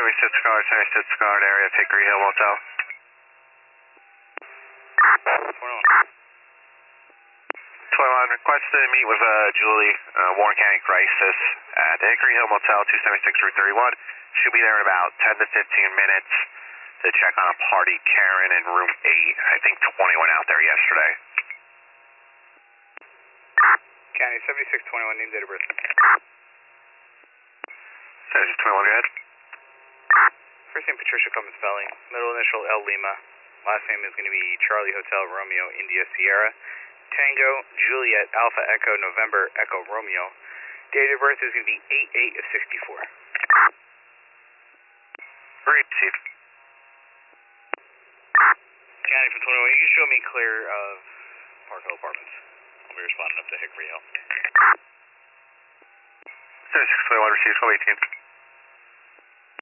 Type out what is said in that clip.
76 guard area of Hickory Hill Motel. 21, requested to meet with Julie, Warren County Crisis at the Hickory Hill Motel, 276 Route 31. She'll be there in about 10 to 15 minutes to check on a party Karen in room 8. I think 20 went out there yesterday. County 7621, name, date of birth. 7621, go ahead. First name Patricia Cummins Spelling, middle initial L Lima. Last name is going to be Charlie Hotel Romeo India Sierra. Tango Juliet Alpha Echo November Echo Romeo. Date of birth is going to be 8/8 of 64. Received. County from 21, you can show me clear of Park Hill Apartments. We're responding up to Hickory Hill. 7621, received, 1218.